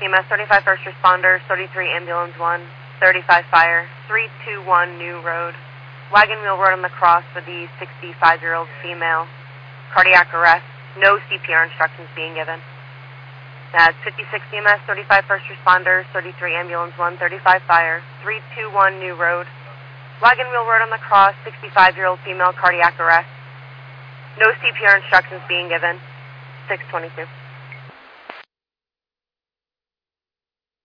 EMS 35 first responders, 33 ambulance 1, 35 fire, 321 New Road. Wagon wheel road on the cross for the 65-year-old female. Cardiac arrest. No CPR instructions being given. That's 56 EMS, 35 first responders, 33 ambulance 1, 35 fire, 321 New Road. Wagon wheel road on the cross, 65-year-old female, cardiac arrest. No CPR instructions being given. 622.